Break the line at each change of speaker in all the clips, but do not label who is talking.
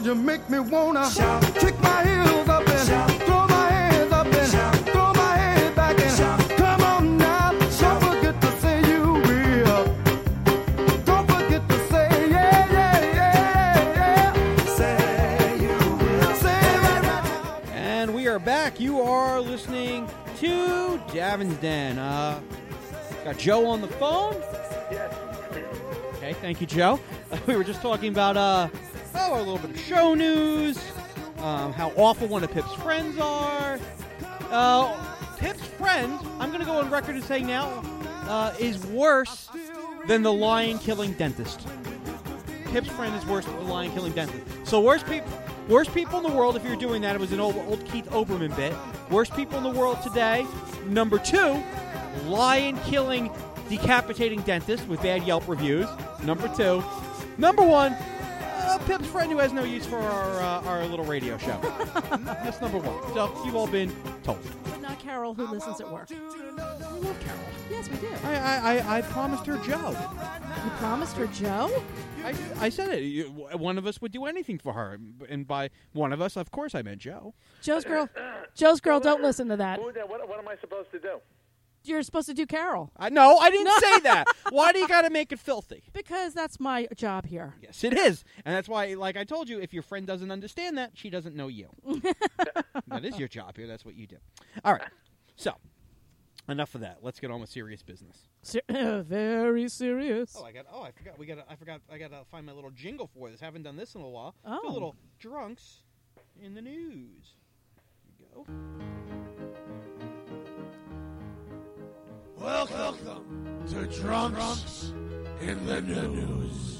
you make me wanna kick my heels up and throw my hands up and throw my head back and come on now. Don't forget to say you will. Don't forget to say yeah, yeah, yeah, yeah. Say you will. Say right now.
And we are back. You are listening to Davin's Den. Got Joe on the phone.
Yes.
Okay, thank you, Joe. We were just talking about a little bit of show news, how awful one of Pip's friends are. Pip's friend, I'm going to go on record as saying now, is worse than the lion-killing dentist. Pip's friend is worse than the lion-killing dentist. So worst people in the world, if you're doing that, it was an old Keith Olbermann bit. Worst people in the world today, number 2, lion-killing, decapitating dentist with bad Yelp reviews. Number 2. Number 1, Pip's friend who has no use for our little radio show. That's number 1. So you've all been told.
But not Carol, who listens at work.
We love Carol.
Yes, we do.
I promised her Joe.
You promised her Joe?
I said it. One of us would do anything for her. And by one of us, of course, I meant Joe.
Joe's girl, don't listen to that.
What am I supposed to do?
You're supposed to do Carol.
No, I didn't say that. Why do you got to make it filthy?
Because that's my job here.
Yes, it is. And that's why, like I told you, if your friend doesn't understand that, she doesn't know you. That is your job here. That's what you do. All right. So, enough of that. Let's get on with serious business.
Very serious.
I forgot. I got to find my little jingle for this. Haven't done this in a while.
Oh.
A little drunks in the news. Here we go.
Welcome to Drunks in the News.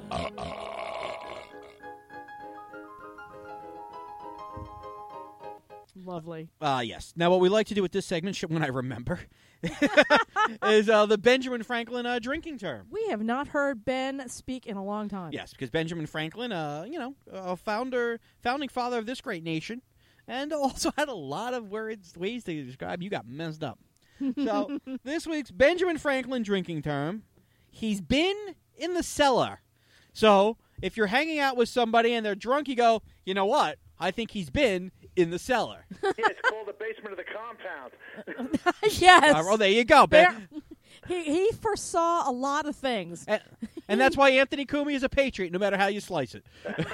Lovely.
Yes. Now, what we like to do with this segment, when I remember, is the Benjamin Franklin drinking term.
We have not heard Ben speak in a long time.
Yes, because Benjamin Franklin, a founding father of this great nation, and also had a lot of ways to describe you got messed up. So, this week's Benjamin Franklin drinking term, he's been in the cellar. So, if you're hanging out with somebody and they're drunk, you go, you know what? I think he's been in the cellar.
Yeah, it's called the basement of the compound.
Yes.
Oh, there you go, Ben.
He foresaw a lot of things.
And that's why Anthony Cumia is a patriot, no matter how you slice it.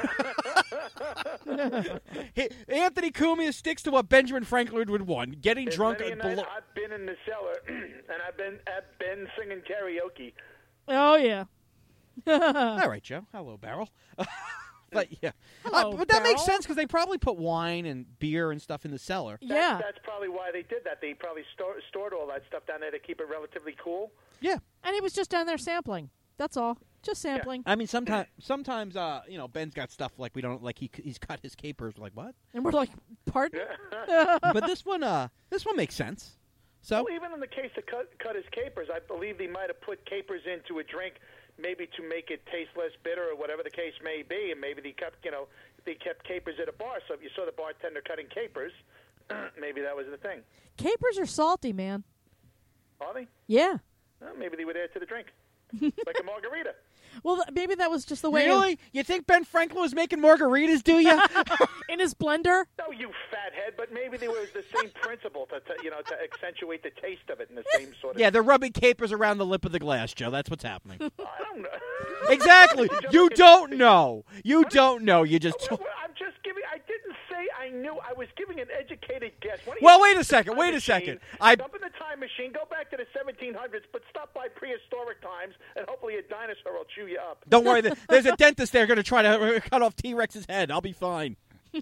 Anthony Cumia sticks to what Benjamin Franklin would want, getting drunk.
I've been in the cellar, and I've been singing karaoke.
Oh, yeah.
All right, Joe. Hello, Barrel. But yeah,
Hello,
but that makes
Barrel.
sense because they probably put wine and beer and stuff in the cellar.
Yeah.
That's probably why they did that. They probably stored all that stuff down there to keep it relatively cool.
Yeah,
And he was just down there sampling. That's all. Just sampling.
I mean sometimes Ben's got stuff like we don't like. He's cut his capers. Like what?
And we're like, pardon?
But this one makes sense. So
Well, even in the case of cut his capers, I believe they might have put capers into a drink, maybe to make it taste less bitter or whatever the case may be, and maybe they kept capers at a bar. So if you saw the bartender cutting capers, maybe that was the thing.
Capers are salty, man.
Are they?
Yeah.
Well, maybe they would add to the drink, like a margarita.
Well, maybe that was just the way.
really, you think Ben Franklin was making margaritas? Do you?
In his blender?
No, you fathead. But maybe there was the same principle to accentuate the taste of it in the same sort of.
Yeah, they're rubbing capers around the lip of the glass, Joe. That's what's happening.
I don't know.
Exactly. You don't know. You don't know. You just.
Well, I'm just giving. I didn't say I knew. I was giving an educated guess.
Well, wait a second. Wait a second.
Jump in the time machine. Go back to the 1700s, but stop by prehistoric times, and hopefully a dinosaur will chew you up.
Don't worry. There's a dentist there going to try to cut off T-Rex's head. I'll be fine.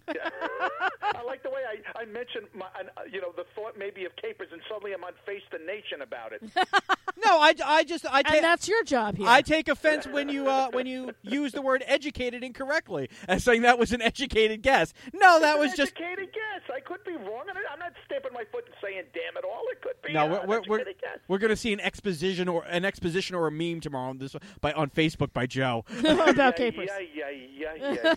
I like the way I mentioned the thought maybe of capers, and suddenly I'm on Face the Nation about it.
No, I
And that's your job here.
I take offense when you use the word educated incorrectly as saying that was an educated guess. No, that was just
educated guess. I could be wrong, and I'm not stamping my foot and saying "damn it all." It could be.
no.
An educated guess.
We're going to see an exposition or a meme tomorrow on Facebook by Joe.
About capers.
Yeah.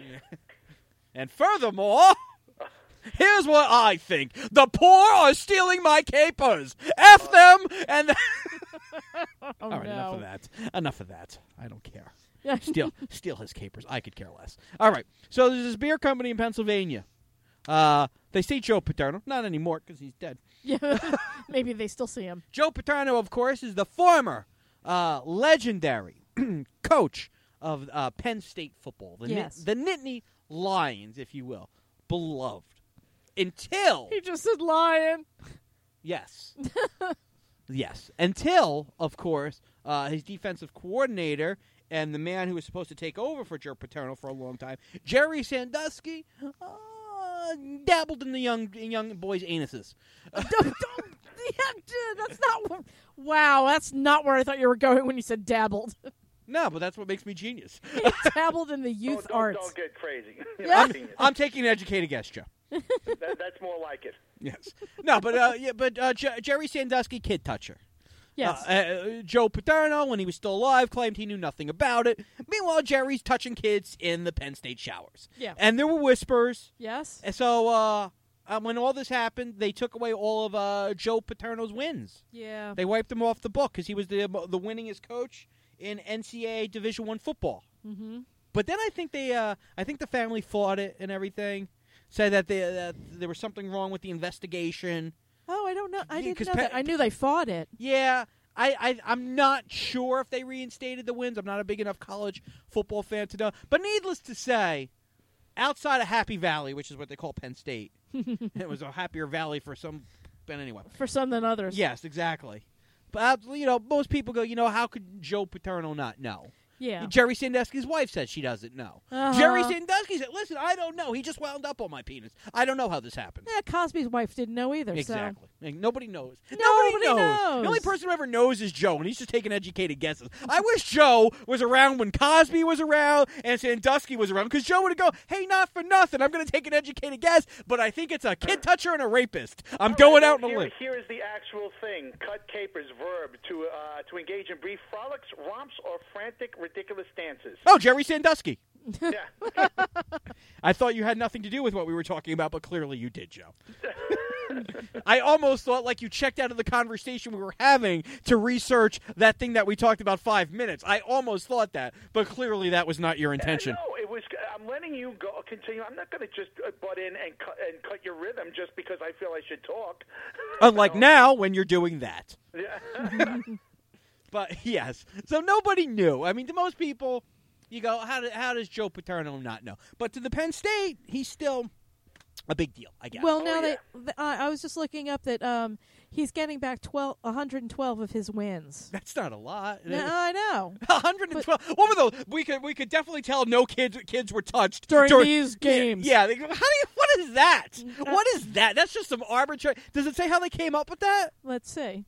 And furthermore, here's what I think: the poor are stealing my capers. F them. And
Oh,
all right,
no.
enough of that. I don't care. Steal his capers. I could care less. All right. So there's this beer company in Pennsylvania. They see Joe Paterno. Not anymore because he's dead.
Yeah, maybe they still see him.
Joe Paterno, of course, is the former legendary coach of Penn State football. The Nittany Lions, if you will. Beloved. Until...
He just said lion.
Yes. Yes. Until, of course, his defensive coordinator and the man who was supposed to take over for Joe Paterno for a long time, Jerry Sandusky, dabbled in the young boys' anuses.
That's not... Wow, that's not where I thought you were going when you said dabbled.
No, but that's what makes me genius.
He dabbled in the youth arts.
Don't get crazy.
I'm taking an educated guess, Joe.
That's more like it.
Yes. No, but Jerry Sandusky, kid toucher.
Yes.
Joe Paterno, when he was still alive, claimed he knew nothing about it. Meanwhile, Jerry's touching kids in the Penn State showers.
Yeah.
And there were whispers.
Yes.
And so when all this happened, they took away all of Joe Paterno's wins.
Yeah.
They wiped him off the book because he was the winningest coach in NCAA Division I football.
Mm-hmm.
But then I think the family fought it and everything. Said that there was something wrong with the investigation.
Oh, I don't know. I didn't know
Pe-
that. I knew they fought it.
Yeah, I'm not sure if they reinstated the wins. I'm not a big enough college football fan to know. But needless to say, outside of Happy Valley, which is what they call Penn State, it was a happier valley for some. But anyway,
For some than others.
yes, exactly. But most people go, how could Joe Paterno not know?
Yeah.
Jerry Sandusky's wife says she doesn't know.
Uh-huh.
Jerry Sandusky said, listen, I don't know. He just wound up on my penis. I don't know how this happened.
Yeah, Cosby's wife didn't know either.
Exactly. And nobody knows.
Nobody knows.
The only person who ever knows is Joe, and he's just taking educated guesses. I wish Joe was around when Cosby was around and Sandusky was around, because Joe would go, hey, not for nothing, I'm going to take an educated guess, but I think it's a kid toucher and a rapist. I'm going out on a limb.
Here is the actual thing. Cut capers, verb, to engage in brief frolics, romps, or frantic, ridiculous dances.
Oh, Jerry Sandusky.
Yeah.
I thought you had nothing to do with what we were talking about, but clearly you did, Joe. I almost thought like you checked out of the conversation we were having to research that thing that we talked about 5 minutes. I almost thought that, but clearly that was not your intention.
No, it was. I'm letting you go. Continue. I'm not going to just butt in and cut your rhythm just because I feel I should talk.
Unlike now, when you're doing that.
Yeah.
But yes, so nobody knew. I mean, to most people, you go, how does Joe Paterno not know? But to the Penn State, he's still a big deal, I guess.
Well, now I was just looking up that he's getting back 112 of his wins.
That's not a lot.
No, I know.
112. What were those? We could definitely tell no kids were touched
During these games.
Yeah. What is that? What is that? That's just some arbitrary. Does it say how they came up with that?
Let's see.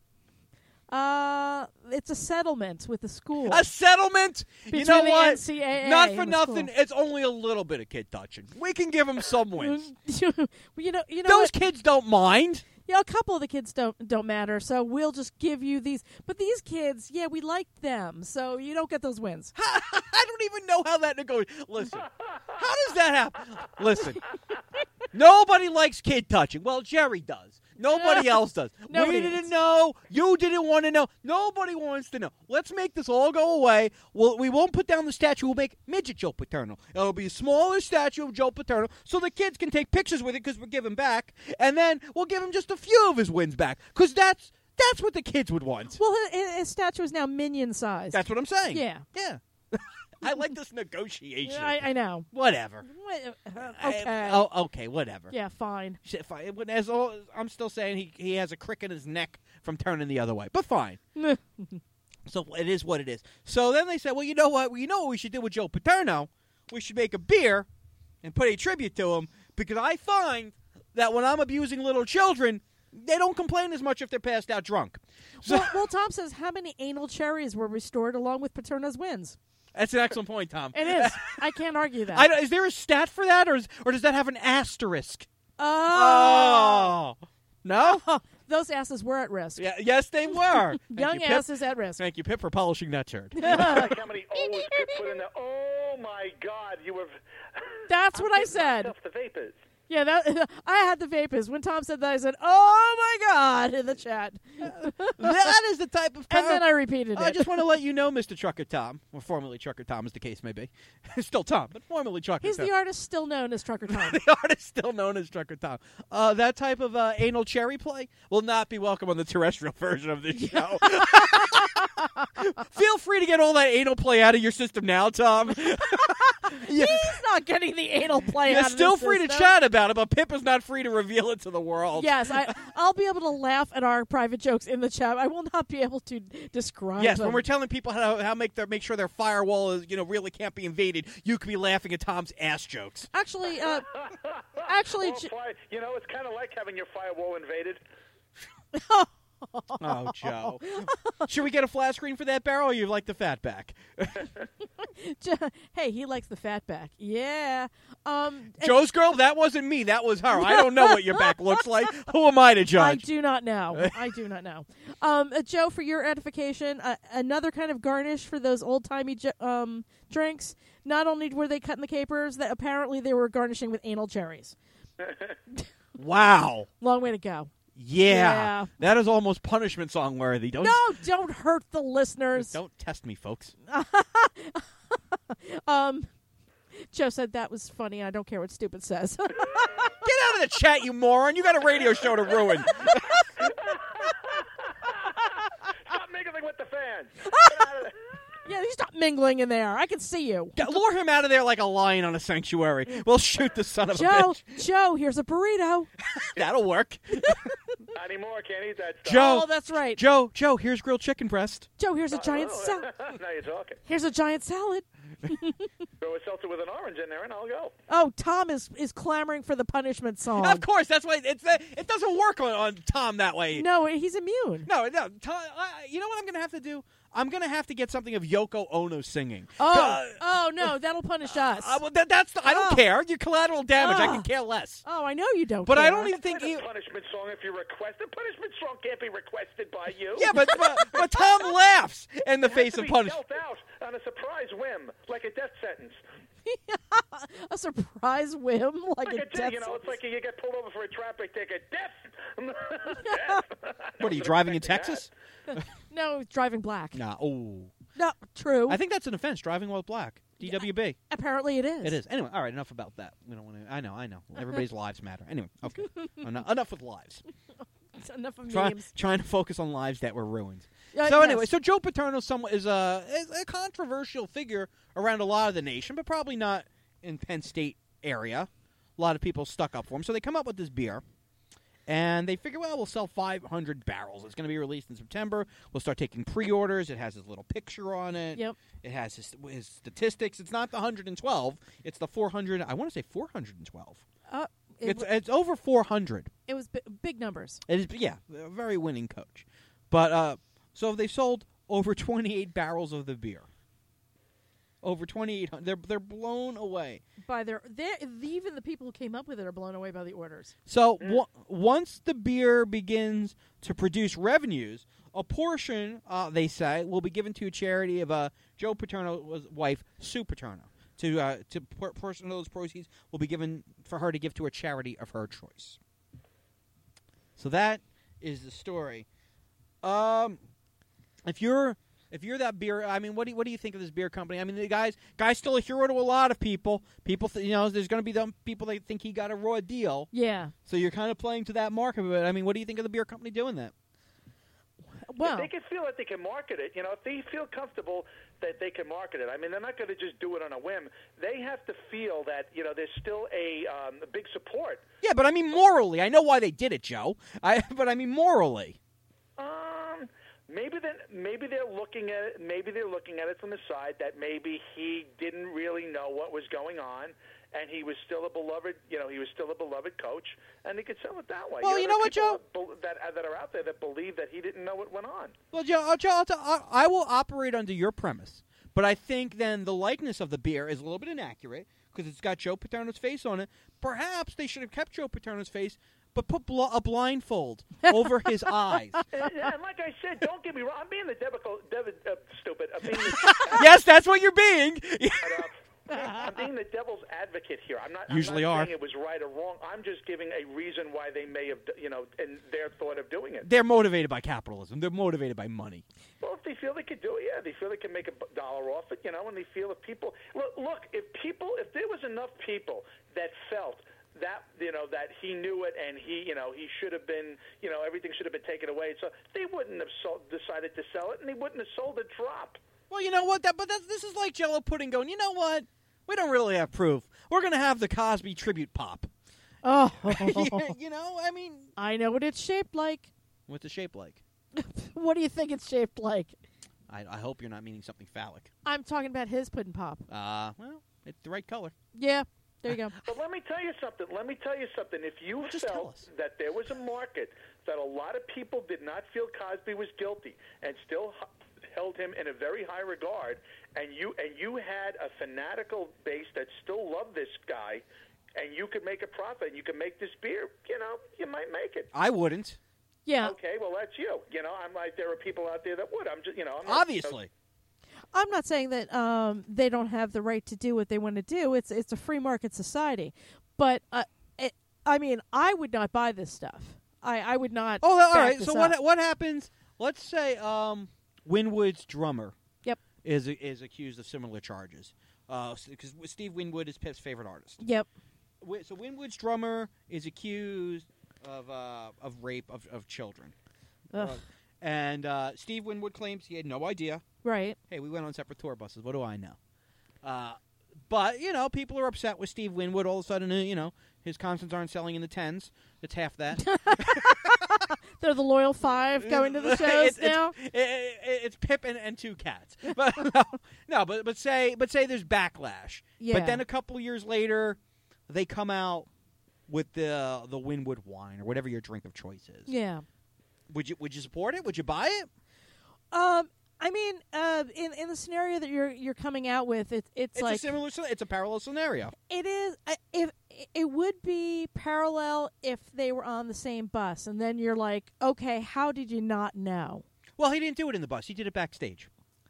It's a settlement with the school.
A settlement?
Between
you know
the
what?
NCAA
Not for
and the
nothing.
school.
It's only a little bit of kid touching. We can give them some wins.
you know
Those
what?
kids don't mind.
Yeah, a couple of the kids don't matter, so we'll just give you these. But these kids, yeah, we like them, so you don't get those wins.
I don't even know how that negotiates. Listen, how does that happen? Listen, nobody likes kid touching. Well, Jerry does. Nobody else does.
Nobody
We didn't
does.
know. You didn't want to know. Nobody wants to know. Let's make this all go away. We won't put down the statue. We'll make midget Joe Paterno. It'll be a smaller statue of Joe Paterno so the kids can take pictures with it because we're giving back. And then we'll give him just a few of his wins back because that's what the kids would want.
Well, his statue is now minion size.
That's what I'm saying.
Yeah.
Yeah. I like this negotiation.
I know.
Whatever.
Okay.
Okay, whatever.
Yeah, fine.
Shit, fine. I'm still saying he has a crick in his neck from turning the other way, but fine. So it is what it is. So then they said, well, you know what? You know what we should do with Joe Paterno? We should make a beer and put a tribute to him because I find that when I'm abusing little children, they don't complain as much if they're passed out drunk. So,
Well, Tom says how many anal cherries were restored along with Paterno's wins?
that's an excellent point, Tom.
It is. I can't argue that.
Is there a stat for that, or does that have an asterisk?
Oh.
No?
Those asses were at risk.
Yeah, yes, they were. Thank
Young
you, Pip.
asses at risk.
Thank you, Pip, for polishing that turd.
I like how many O's could put in there. Oh my God, you were.
That's what I
I'm getting
said.
myself the vapors.
Yeah, I had the vapors. When Tom said that, I said, "Oh my God!" in the chat.
That is the type of
And then I repeated it.
I just want to let you know, Mr. Trucker Tom, or formerly Trucker Tom, as the case may be. Still Tom, but formerly Trucker
He's
Tom.
the artist still known as Trucker Tom.
The artist still known as Trucker Tom. That type of anal cherry play will not be welcome on the terrestrial version of this show. Feel free to get all that anal play out of your system now, Tom.
He's not getting the anal play
You're
out of
still
this
free to
system.
chat about it, but Pip is not free to reveal it to the world.
Yes, I'll be able to laugh at our private jokes in the chat. I will not be able to describe
Yes,
them.
when we're telling people how make sure their firewall is really can't be invaded, you could be laughing at Tom's ass jokes.
Actually,
Well,
J-
it's kind of like having your firewall invaded.
Oh, Joe. Should we get a flat screen for that barrel, or you like the fatback?
hey, he likes the fat back. Yeah. And
Joe's girl? That wasn't me. That was her. I don't know what your back looks like. Who am I to
I
judge?
do not know. I do not know. Joe, for your edification, another kind of garnish for those old-timey drinks. Not only were they cutting the capers, that apparently they were garnishing with anal cherries.
Wow.
Long way to go.
Yeah. That is almost punishment song worthy. Don't
Don't hurt the listeners.
Don't test me, folks.
Joe said that was funny. I don't care what stupid says.
Get out of the chat, you moron. You got a radio show to ruin.
Stop mingling with the fans.
Yeah, you stop mingling in there. I can see you.
Lure him out of there like a lion on a sanctuary. We'll shoot the son of a bitch.
Joe, here's a burrito.
That'll work.
Not anymore. Can't eat that stuff.
Joe.
Oh, that's right.
Joe, here's grilled chicken breast.
Joe, here's a giant salad.
Now you're talking.
Here's a giant salad.
Throw a seltzer with an orange in there, and I'll go.
Oh, Tom is clamoring for the punishment song.
Of course, that's why it doesn't work on Tom that way.
No, he's immune.
No, Tom, you know what I'm going to have to do? I'm going to have to get something of Yoko Ono singing.
Oh no, that'll punish us.
Well, I don't care. You're collateral damage. I can care less.
Oh, I know you don't.
But
care.
I don't even think.
It's a punishment song if you request. A punishment song can't be requested by you.
Yeah, but Tom laughs in the
It has
face
to
of
be
punishment.
dealt out on a surprise whim, like a death sentence.
a surprise whim like a death.
It's like you get pulled over for a traffic ticket. Death. Death.
What are you driving in Texas?
No, driving black.
Nah. Oh.
No, true.
I think that's an offense. Driving while black. DWB.
Apparently it is.
It is. Anyway, all right. Enough about that. We don't want to. I know. Everybody's lives matter. Anyway, okay. Enough with lives.
It's enough of memes.
Trying to focus on lives that were ruined. So
Yes.
anyway, so Joe Paterno is a controversial figure around a lot of the nation, but probably not in Penn State area. A lot of people stuck up for him. So they come up with this beer, and they figure, well, we'll sell 500 barrels. It's going to be released in September. We'll start taking pre-orders. It has his little picture on it.
Yep.
It has his statistics. It's not the 112. It's the 400. I want to say 412. It's over 400.
It was big numbers.
It is, yeah, a very winning coach. But so they sold over 28 barrels of the beer. Over 2,800. They're blown away.
By even the people who came up with it are blown away by the orders.
So once the beer begins to produce revenues, a portion, they say, will be given to a charity of Joe Paterno's wife, Sue Paterno. To portion of those proceeds will be given for her to give to a charity of her choice. So that is the story. If you're that beer, I mean, what do you think of this beer company? I mean, the guy's still a hero to a lot of people. People, there's going to be them people that think he got a raw deal.
Yeah.
So you're kind of playing to that market. But I mean, what do you think of the beer company doing that?
Well,
If they can feel that they can market it, if they feel comfortable that they can market it, I mean, they're not going to just do it on a whim. They have to feel that, there's still a big support.
Yeah, but I mean, morally, I know why they did it, Joe. But I mean, morally.
Maybe they're looking at it. Maybe they're looking at it from the side that maybe he didn't really know what was going on, and he was still a beloved. He was still a beloved coach, and they could sell it that way.
Well, you know what, Joe?
That are out there that believe that he didn't know what went on.
Well, Joe, I will operate under your premise, but I think then the likeness of the beer is a little bit inaccurate because it's got Joe Paterno's face on it. Perhaps they should have kept Joe Paterno's face, but put a blindfold over his eyes.
And like I said, don't get me wrong. I'm being the stupid. I'm being
Yes, that's what you're being.
I'm being the devil's advocate here. I'm not
Usually
I'm not
are.
saying it was right or wrong. I'm just giving a reason why they may have, in their thought of doing it.
They're motivated by capitalism. They're motivated by money.
Well, if they feel they could do it, yeah, they feel they can make $1 off it, and they feel if people look, if there was enough people that felt that that he knew it and he should have been everything should have been taken away, so they wouldn't have decided to sell it, and they wouldn't have sold a drop.
Well, you know what? This is like Jell-O Pudding going, you know what? We don't really have proof. We're going to have the Cosby tribute pop.
Oh,
I mean...
I know what it's shaped like.
What's it shaped like?
What do you think it's shaped like?
I hope you're not meaning something phallic.
I'm talking about his pudding pop.
Well, it's the right color.
Yeah, there you go.
But let me tell you something. If you
Just tell
felt
us.
that there was a market that a lot of people did not feel Cosby was guilty and still held him in a very high regard, and you had a fanatical base that still loved this guy, and you could make a profit, and you could make this beer, you might make it.
I wouldn't.
Yeah.
Okay, well, that's you. I'm like, there are people out there that would. I'm just, I'm not,
Obviously.
I'm not saying that they don't have the right to do what they want to do. It's a free market society. But, I would not buy this stuff. I would not.
Oh, all
back
right.
this
So
up.
what happens? Let's say Winwood's drummer
Yep.
is accused of similar charges. Because Steve Winwood is Pip's favorite artist.
Yep.
So Winwood's drummer is accused of rape of children.
Ugh.
And Steve Winwood claims he had no idea.
Right.
Hey, we went on separate tour buses. What do I know? But, people are upset with Steve Winwood. All of a sudden, his concerts aren't selling in the tens. It's half that.
They're the loyal 5 going to the shows now.
It's Pip and 2 cats. But but say there's backlash.
Yeah.
But then a couple years later, they come out with the Winwood wine or whatever your drink of choice is.
Yeah.
Would you support it? Would you buy it?
In the scenario that you're coming out with, it's like
it's a parallel scenario.
it is. If it would be parallel if they were on the same bus, and then you're like, okay, how did you not know?
Well, he didn't do it in the bus. He did it backstage.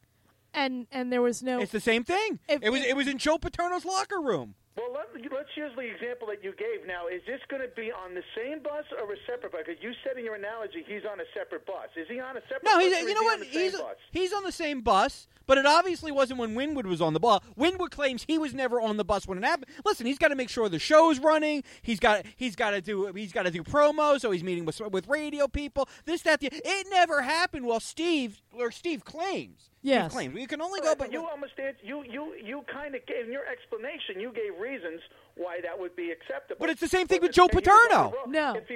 And there was no.
It's the same thing. It was in Joe Paterno's locker room.
Well, let's use the example that you gave. Now, is this going to be on the same bus or a separate bus? Because you said in your analogy he's on a separate bus. Is he on a separate
No,
bus?
he's,
or is
you know
he
what?
on the same bus?
He's on the same bus, but it obviously wasn't when Winwood was on the bus. Winwood claims he was never on the bus when it happened. Listen, he's got to make sure the show's running. He's got to do promos, so he's meeting with radio people. This, that, the. It never happened. Well, Steve claims.
Yes.
Steve claims. You can only go.
But you almost you kind of gave in your explanation. You gave reasons why that would be acceptable.
But it's the same thing with Joe Paterno.
No.
If he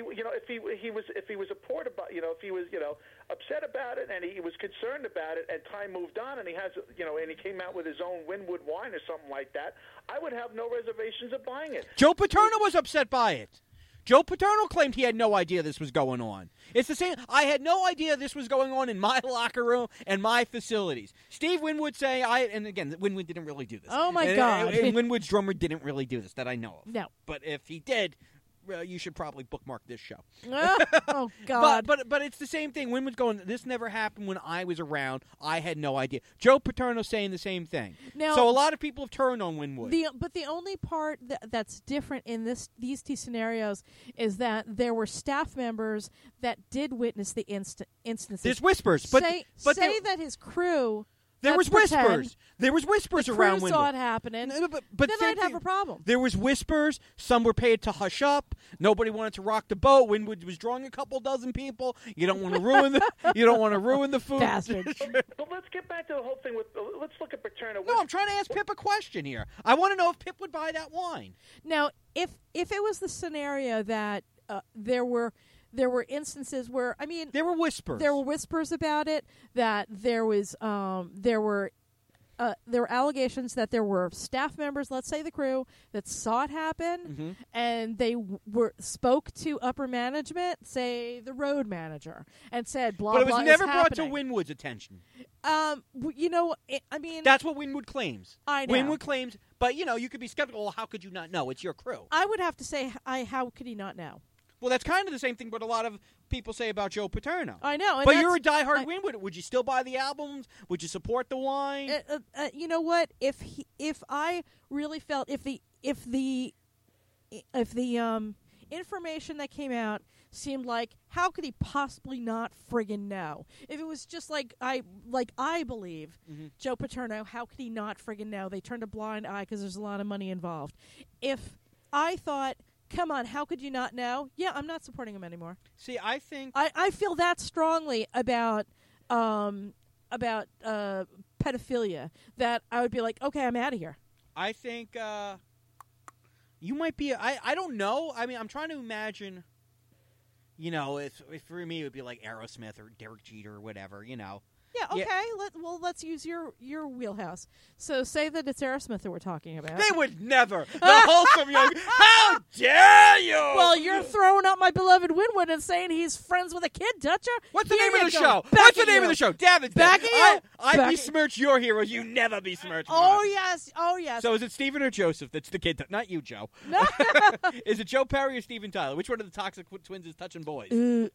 was appalled about if he was upset about it and he was concerned about it and time moved on and he has and he came out with his own Winwood wine or something like that, I would have no reservations of buying it.
Joe Paterno was upset by it. Joe Paterno claimed he had no idea this was going on. It's the same. I had no idea this was going on in my locker room and my facilities. Steve Winwood saying, and again, Winwood didn't really do this.
Oh, my God.
And Winwood's drummer didn't really do this that I know of.
No.
But if he did, you should probably bookmark this show.
Oh God.
But it's the same thing. Winwood's going, this never happened when I was around. I had no idea. Joe Paterno's saying the same thing.
Now,
so a lot of people have turned on Winwood.
But the only part that's different in these two scenarios is that there were staff members that did witness the instances.
There's whispers, but
say
there,
that his crew.
there was
let's pretend
whispers. There was whispers
the
around
crew
Winwood.
saw it happening.
But
then
same
I'd have
thing.
a problem.
There was whispers. Some were paid to hush up. Nobody wanted to rock the boat. Winwood was drawing a couple dozen people. You don't want to ruin the food.
Bastards.
But let's get back to the whole thing with. Let's look at Paterno.
No, I'm trying to ask Pip a question here. I want to know if Pip would buy that wine.
Now, if it was the scenario that there were instances where
There were whispers.
there were whispers about it, that there were allegations that there were staff members, let's say the crew, that saw it happen, and they spoke to upper management, say the road manager, and said blah blah.
But it was never
is
brought to
happening.
Winwood's attention.
That's
what Winwood claims.
I know.
Winwood claims, but you could be skeptical. Well, how could you not know? It's your crew.
I would have to say, how could he not know?
Well, that's kind of the same thing what a lot of people say about Joe Paterno.
I know. And
But you're a
that's-
diehard Winwood. Would you still buy the albums? Would you support the wine?
you know what? If I really felt if the information that came out seemed like how could he possibly not friggin' know? If it was just like I believe Joe Paterno, how could he not friggin' know? They turned a blind eye because there's a lot of money involved. If I thought, come on, how could you not know? Yeah, I'm not supporting him anymore.
See, I think
I feel that strongly about pedophilia that I would be like, okay, I'm out of here.
I think you might be. I don't know. I mean, I'm trying to imagine. You know, if for me it would be like Aerosmith or Derek Jeter or whatever. You know.
Yeah, okay.
Yeah.
Let's use your wheelhouse. So say that it's Aerosmith that we're talking about.
They would never. The wholesome young. How dare you?
Well, you're throwing up my beloved Winwood and saying he's friends with a kid toucher.
What's the
Here
name of
you
the
go.
show?
Back
What's the
at
name
you.
of the show? David's
Back at you.
I
Back-
besmirch your heroes. You never besmirch mine.
Oh yes.
So is it Stephen or Joseph that's the kid? Not you, Joe.
No.
Is it Joe Perry or Steven Tyler? Which one of the Toxic Twins is touching boys?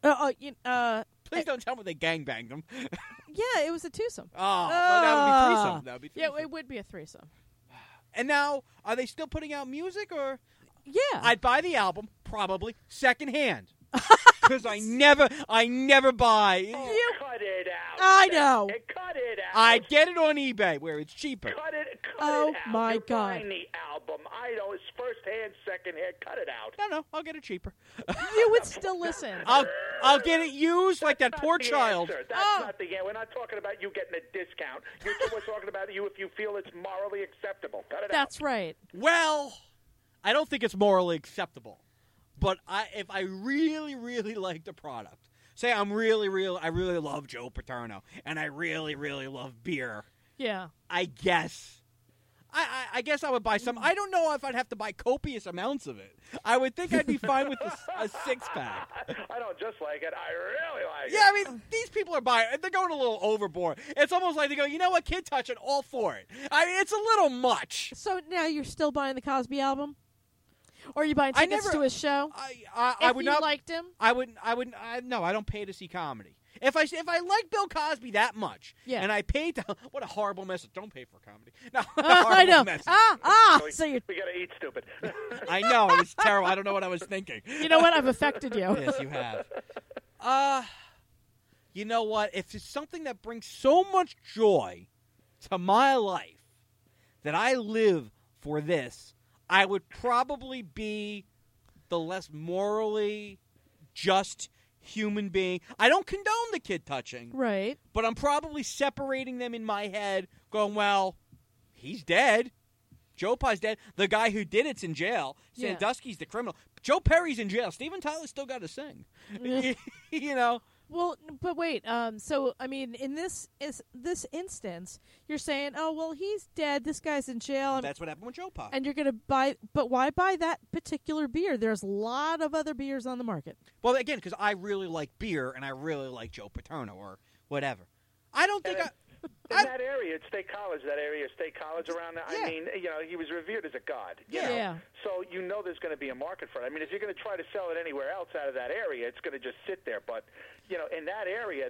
Please don't tell me they gangbanged them.
Yeah, it was a twosome.
Oh, well, that would be threesome. That would be threesome.
Yeah, it would be a threesome.
And now, are they still putting out music or?
Yeah.
I'd buy the album probably secondhand because I never buy.
You-
Cut it out.
I know.
Cut it out.
I'd get it on eBay where it's cheaper.
Cut it
Oh,
out.
my
You're
God.
buying the album. I know it's first hand, second hand. Cut it out.
No, I'll get it cheaper.
You would still listen.
I'll get it used like that
That's
poor
not the
child.
answer. That's not the answer. We're not talking about you getting a discount. We're talking about you if you feel it's morally acceptable. Cut it
That's
out.
right.
Well, I don't think it's morally acceptable. But if I really, really like the product, say I really love Joe Paterno, and I really, really love beer,
Yeah.
I guess I guess I would buy some. I don't know if I'd have to buy copious amounts of it. I would think I'd be fine with a six-pack.
I don't just like it. I really like
Yeah,
it.
I mean, these people are buying. They're going a little overboard. It's almost like they go, you know what, kid touching, all for it. I mean, it's a little much.
So now you're still buying the Cosby album? Or are you buying tickets to his show?
I
If
would
you
not.
liked him?
No, I don't pay to see comedy. If I like Bill Cosby that much,
Yeah.
and I paid to, what a horrible message. Don't pay for comedy. No,
I know.
Message.
So you
We gotta eat stupid.
I know, it was terrible. I don't know what I was thinking.
you know what? I've affected you.
Yes, you have. You know what? If it's something that brings so much joy to my life that I live for this, I would probably be the less morally just human being. I don't condone the kid touching,
Right.
but I'm probably separating them in my head, going, well, he's dead. Joe Pye's dead. The guy who did it's in jail.
Yeah.
Sandusky's the criminal. Joe Perry's in jail. Steven Tyler's still got to sing. You know?
Well, but wait. So I mean, in this instance, you're saying, oh well, he's dead. This guy's in jail,
That's what happened with Joe Pye.
and you're gonna buy. But why buy that particular beer? There's a lot of other beers on the market.
Well, again, because I really like beer and I really like Joe Paterno or whatever. I don't think
In that area, it's State College, around there.
Yeah.
I mean, you know, he was revered as a god. You
Yeah.
know?
Yeah.
So you know there's going to be a market for it. I mean, if you're going to try to sell it anywhere else out of that area, it's going to just sit there. But, you know, in that area,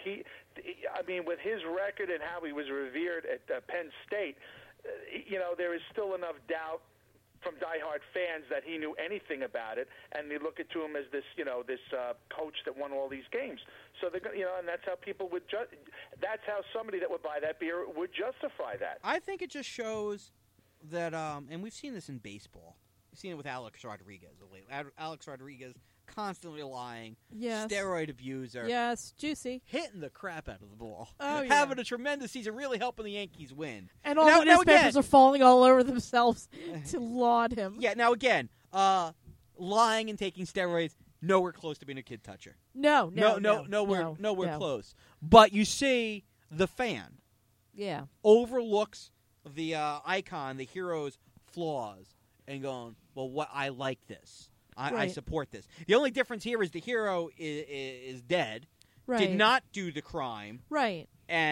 I mean, with his record and how he was revered at Penn State, you know, there is still enough doubt from diehard fans that he knew anything about it, and they look at to him as this, you know, this coach that won all these games. So they're, you know, and that's how people would. That's how somebody that would buy that beer would justify that.
I think it just shows that, and we've seen this in baseball. We've seen it with Alex Rodriguez. Alex Rodriguez constantly lying,
Yes.
steroid abuser,
Yes, juicy.
hitting the crap out of the ball,
Oh, yeah.
having a tremendous season, really helping the Yankees win.
And all
Now-
the
now
newspapers
again-
are falling all over themselves to laud him.
Yeah, now again, lying and taking steroids, nowhere close to being a kid toucher. Nowhere close. But you see, the fan
Yeah.
overlooks the icon, the hero's flaws, and going, well, what I like this. I
Right.
support this. The only difference here is the hero is dead,
Right.
did not do the crime,
Right.
and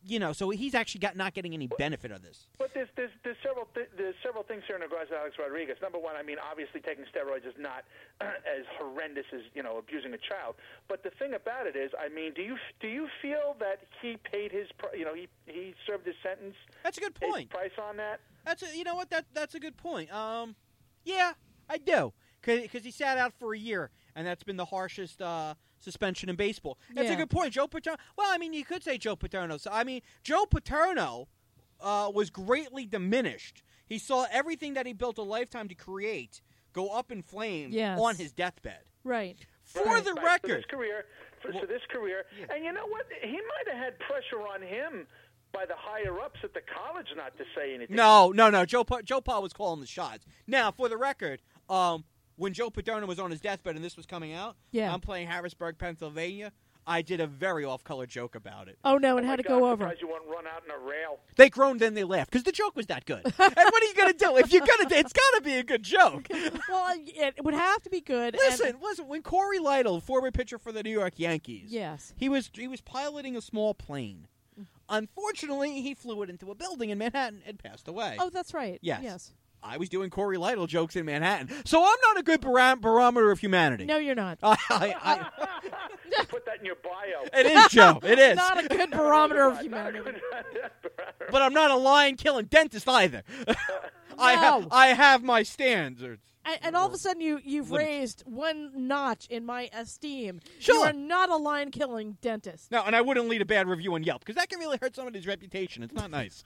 so he's actually not getting any benefit of this.
But there's several things here in regards to Alex Rodriguez. Number one, I mean, obviously taking steroids is not as horrendous as abusing a child. But the thing about it is, I mean, do you feel that he paid his he served his sentence?
That's a good point.
His price on that?
That's a good point. Yeah, I do, because he sat out for a year, and that's been the harshest suspension in baseball. That's a good point. Joe Paterno. Well, I mean, you could say Joe Paterno. So, I mean, Joe Paterno was greatly diminished. He saw everything that he built a lifetime to create go up in flames on his deathbed.
Right.
For the record.
For this career.
Yeah.
And you know what? He might have had pressure on him by the higher-ups at the college not to say anything.
No. Joe Pa was calling the shots. Now, for the record, when Joe Paterno was on his deathbed and this was coming out, I'm playing Harrisburg, Pennsylvania. I did a very off-color joke about it.
Oh, no, and how'd it go over?
I'm surprised you won't run out in a rail.
They groaned, then they laughed, because the joke was that good. And what are you going to do? If you're going to, it's got to be a good joke.
Well, it would have to be good.
Listen, when Corey Lytle, former pitcher for the New York Yankees, he was piloting a small plane. Unfortunately, he flew it into a building in Manhattan and passed away.
Oh, that's right.
Yes. I was doing Corey Lytle jokes in Manhattan, so I'm not a good barometer of humanity.
No, you're not.
Put that in your bio.
It is, Joe. It is.
Not a good barometer of humanity.
But I'm not a lion-killing dentist either.
No.
I have my standards.
And all of a sudden, you've raised one notch in my esteem.
Sure.
You are not a lion-killing dentist.
No, and I wouldn't leave a bad review on Yelp, because that can really hurt somebody's reputation. It's not nice.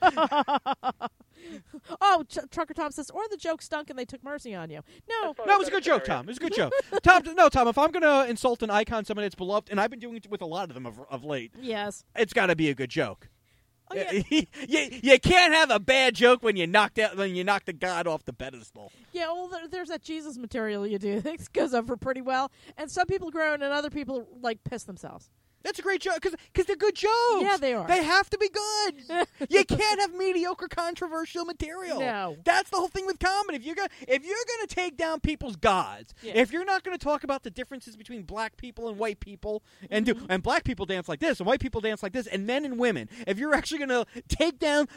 Oh, Trucker Tom says, or the joke stunk and they took mercy on you. No,
it was a good joke, Tom. It was a good joke. Tom, if I'm going to insult an icon, somebody that's beloved, and I've been doing it with a lot of them of late,
yes,
it's got to be a good joke.
Oh, yeah.
You can't have a bad joke when you knock the god off the pedestal.
Yeah, well, there's that Jesus material you do. It goes over pretty well, and some people groan and other people piss themselves.
That's a great joke, because they're good jokes.
Yeah, they are.
They have to be good. You can't have mediocre, controversial material.
No.
That's the whole thing with comedy. If you're gonna take down people's gods, if you're not gonna talk about the differences between black people and white people, and black people dance like this, and white people dance like this, and men and women, if you're actually gonna take down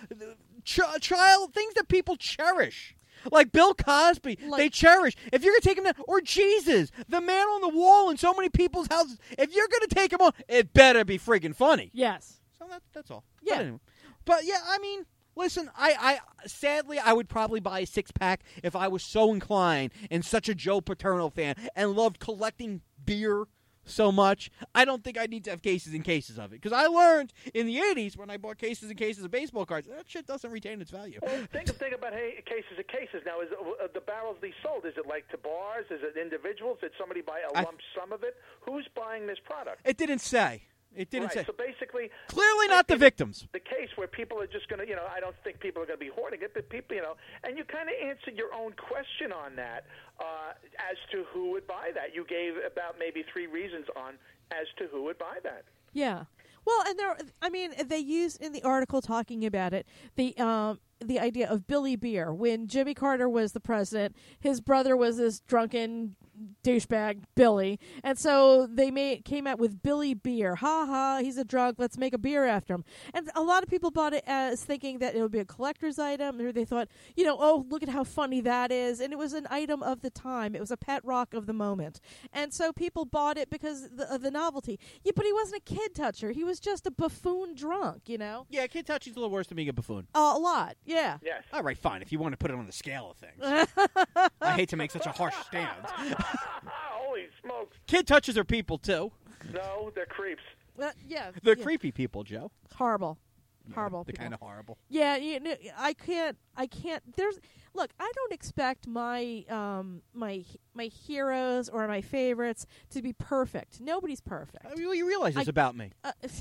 child things that people cherish. Like Bill Cosby, they cherish. If you're going to take him down, or Jesus, the man on the wall in so many people's houses, if you're going to take him on, it better be friggin' funny.
Yes.
So that's all.
Yeah.
But yeah, I mean, listen, I sadly, I would probably buy a 6-pack if I was so inclined and such a Joe Paterno fan and loved collecting beer so much. I don't think I need to have cases and cases of it, because I learned in the 80s when I bought cases and cases of baseball cards, that shit doesn't retain its value.
Well, think about cases of cases. Now, is the barrels they sold, is it like to bars? Is it individuals? Did somebody buy a lump sum of it? Who's buying this product?
It didn't say. It didn't say.
So basically,
clearly not the victims.
The case where people are just going to, I don't think people are going to be hoarding it, but people, and you kind of answered your own question on that as to who would buy that. You gave about maybe 3 reasons as to who would buy that.
Yeah. Well, and they use in the article talking about it the idea of Billy Beer. When Jimmy Carter was the president, his brother was this drunken douchebag Billy, and so they came out with Billy Beer. Ha ha, he's a drunk, let's make a beer after him. And a lot of people bought it as thinking that it would be a collector's item, or they thought, oh, look at how funny that is, and it was an item of the time. It was a pet rock of the moment, and so people bought it because of the novelty. Yeah, but he wasn't a kid toucher. He was just a buffoon drunk,
Yeah, kid touching's a little worse than being a buffoon.
A lot, yeah.
Yes.
All right, fine, if you want to put it on the scale of things. I hate to make such a harsh stand.
Holy smokes.
Kid touchers are people, too.
No, they're creeps.
Yeah.
They're creepy people, Joe.
Horrible. Horrible.
They're kind of horrible.
Yeah, I can't. Look, I don't expect my my heroes or my favorites to be perfect. Nobody's perfect.
You realize this about me.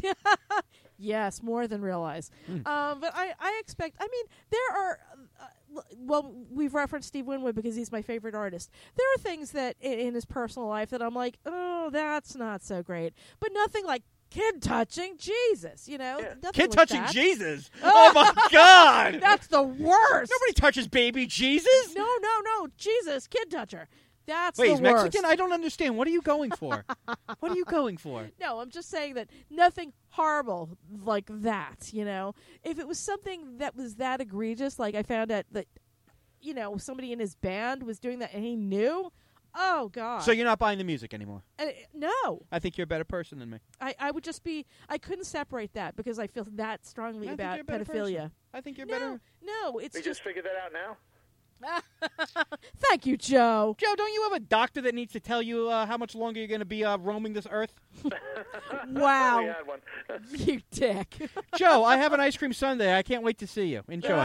Yes, more than realize. But I expect. I mean, there are. Well, we've referenced Steve Winwood because he's my favorite artist. There are things that in his personal life that I'm like, oh, that's not so great. But nothing like kid touching Jesus,
Yeah.
Kid
like
touching
that.
Jesus? Oh, my God.
That's the worst.
Nobody touches baby Jesus.
No. Jesus, kid toucher. That's
Wait,
the
he's
worst.
Mexican? I don't understand. What are you going for? What are you going for?
No, I'm just saying that nothing horrible like that, you know. If it was something that was that egregious, like I found out that, you know, somebody in his band was doing that and he knew, oh, God.
So you're not buying the music anymore?
No.
I think you're a better person than me.
I would just be, I couldn't separate that because I feel that strongly
I think
about
you're a better
pedophilia.
person. I think you're
No,
better.
no, it's
We just figured that out now.
Thank you, Joe.
Joe, don't you have a doctor that needs to tell you how much longer you're going to be roaming this earth?
Wow.
We had one.
You dick.
Joe, I have an ice cream sundae. I can't wait to see you. Enjoy.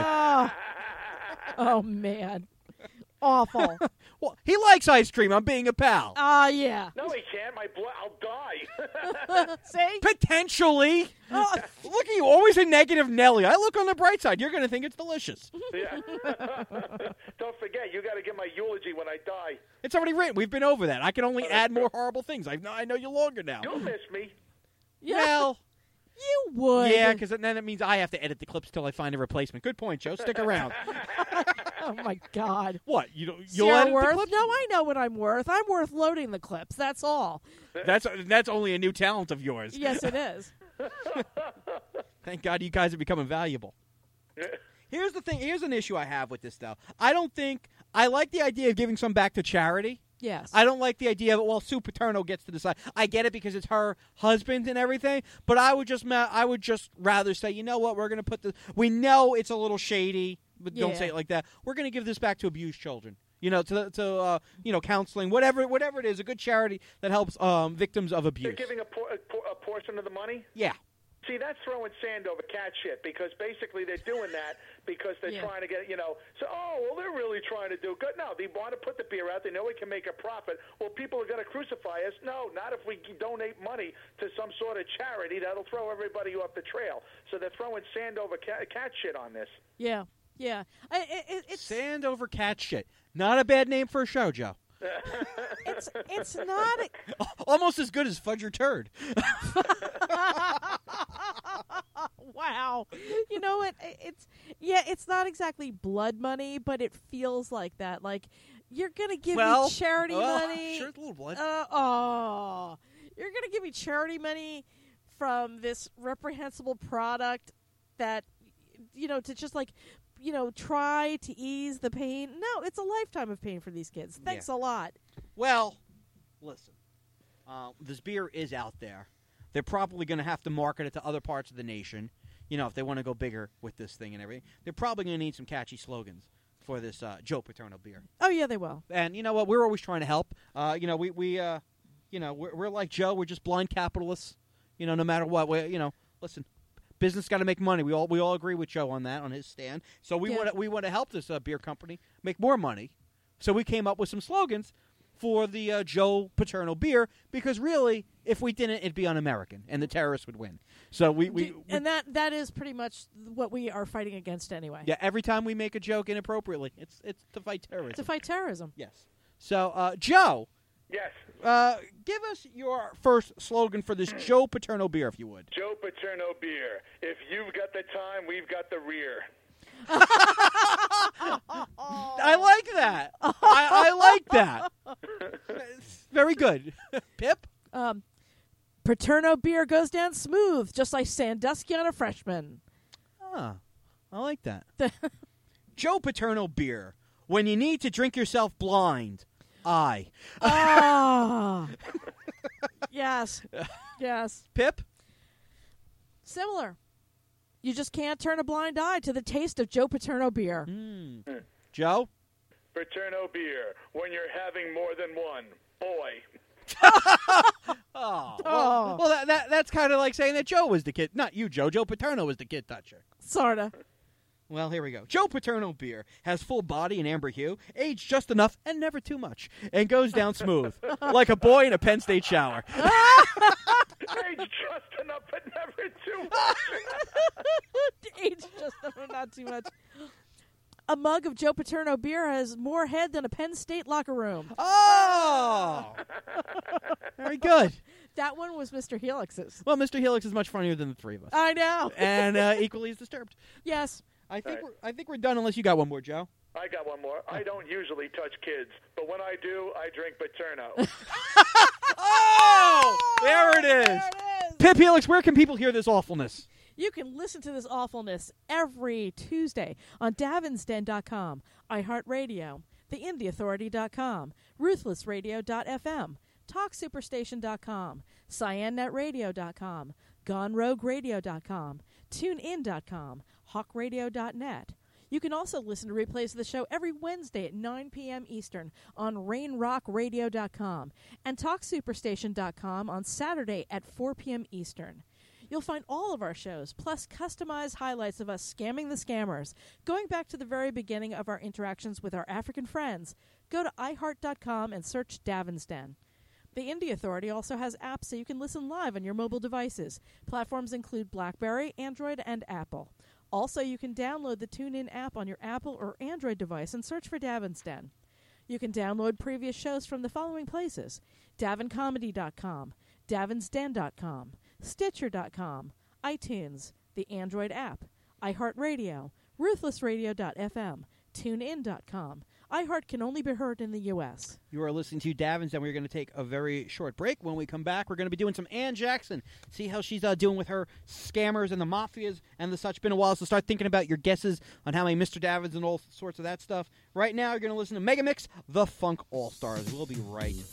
Oh, man. Awful.
Well, he likes ice cream. I'm being a pal.
Yeah.
No, he can't. My blood, I'll die.
See?
Potentially.
Oh,
Look at you, always a negative Nelly. I look on the bright side. You're going to think it's delicious.
Yeah. Don't forget, you got to get my eulogy when I die.
It's already written. We've been over that. I can only add more horrible things. I know you longer now.
You'll miss me.
yeah.
Well,
You would.
yeah, because then it means I have to edit the clips till I find a replacement. Good point, Joe. Stick around.
Oh, my God.
What? You'll
Sarah
edit the
worth?
clips?
No, I know what I'm worth. I'm worth loading the clips. That's all.
That's only a new talent of yours.
Yes, it is.
Thank God you guys are becoming valuable. Here's the thing. Here's an issue I have with this, though. I like the idea of giving some back to charity.
Yes.
I don't like the idea of, well, Sue Paterno gets to decide. I get it because it's her husband and everything, but I would just rather say, you know what, we're going to put this. We know it's a little shady, but don't
Yeah.
say it like that. We're going to give this back to abused children. You know, to counseling, whatever it is, a good charity that helps victims of abuse.
They're giving a portion of the money?
Yeah.
See, that's throwing sand over cat shit because basically they're doing that because they're trying to get, they're really trying to do good. No, they want to put the beer out. They know we can make a profit. Well, people are going to crucify us. No, not if we donate money to some sort of charity. That'll throw everybody off the trail. So they're throwing sand over cat shit on this.
Yeah. Yeah. It's
Sand over cat shit. Not a bad name for a show, Joe.
it's not.
Almost as good as Fudge Your Turd.
Wow. You know what? It's not exactly blood money, but it feels like that. Like you're gonna give me charity money.
Sure, it's a little blood.
You're gonna give me charity money from this reprehensible product that to just try to ease the pain. No, it's a lifetime of pain for these kids. Thanks a lot.
Well, listen. This beer is out there. They're probably going to have to market it to other parts of the nation. If they want to go bigger with this thing and everything. They're probably going to need some catchy slogans for this Joe Paterno beer.
Oh yeah, they will.
And you know what? We're always trying to help. We're like Joe. We're just blind capitalists. No matter what. Listen. Business got to make money. We all agree with Joe on that, on his stand. So we want to help this beer company make more money. So we came up with some slogans for the Joe Paterno beer because really, if we didn't, it'd be un-American and the terrorists would win. So
and that is pretty much what we are fighting against anyway.
Yeah, every time we make a joke inappropriately, it's to fight terrorism.
To fight terrorism.
Yes. So Joe.
Yes.
Give us your first slogan for this Joe Paterno beer, if you would.
Joe Paterno beer. If you've got the time, we've got the rear.
I like that. I like that. Very good. Pip?
Paterno beer goes down smooth, just like Sandusky on a freshman.
I like that. Joe Paterno beer. When you need to drink yourself blind.
Yes. Yes.
Pip?
Similar. You just can't turn a blind eye to the taste of Joe Paterno beer.
Joe?
Paterno beer. When you're having more than one. Boy.
Well, that's kind of like saying that Joe was the kid. Not you, Joe. Joe Paterno was the kid toucher.
Sorta.
Well, here we go. Joe Paterno beer has full body and amber hue, aged just enough and never too much, and goes down smooth, like a boy in a Penn State shower.
Aged just enough but never too much.
Aged just enough, not too much. A mug of Joe Paterno beer has more head than a Penn State locker room.
Oh! Very good.
That one was Mr. Helix's.
Well, Mr. Helix is much funnier than the three of us.
I know.
And equally as disturbed.
Yes.
I think
All right.
I think we're done unless you got one more, Joe.
I got one more. I don't usually touch kids, but when I do, I drink Paterno.
Oh, there it is.
There it is.
Pip Helix, where can people hear this awfulness?
You can listen to this awfulness every Tuesday on davinsden.com, iHeartRadio, theindyauthority.com, ruthlessradio.fm, talksuperstation.com, cyannetradio.com, gonerogueradio.com, tunein.com, hawkradio.net. You can also listen to replays of the show every Wednesday at 9 p.m. Eastern on rainrockradio.com and talksuperstation.com on Saturday at 4 p.m. Eastern. You'll find all of our shows, plus customized highlights of us scamming the scammers, going back to the very beginning of our interactions with our African friends. Go to iHeart.com and search Davin's Den. The Indie Authority also has apps so you can listen live on your mobile devices. Platforms include BlackBerry, Android, and Apple. Also, you can download the TuneIn app on your Apple or Android device and search for Davin's Den. You can download previous shows from the following places: davincomedy.com, davinsden.com, Stitcher.com, iTunes, the Android app, iHeartRadio, ruthlessradio.fm, tunein.com. iHeart can only be heard in the U.S.
You are listening to Davin's, and we're going to take a very short break. When we come back, we're going to be doing some Ann Jackson, see how she's doing with her scammers and the mafias and the such. Been a while, so start thinking about your guesses on how many Mr. Davids and all sorts of that stuff. Right now, you're going to listen to Megamix, The Funk All-Stars. We'll be right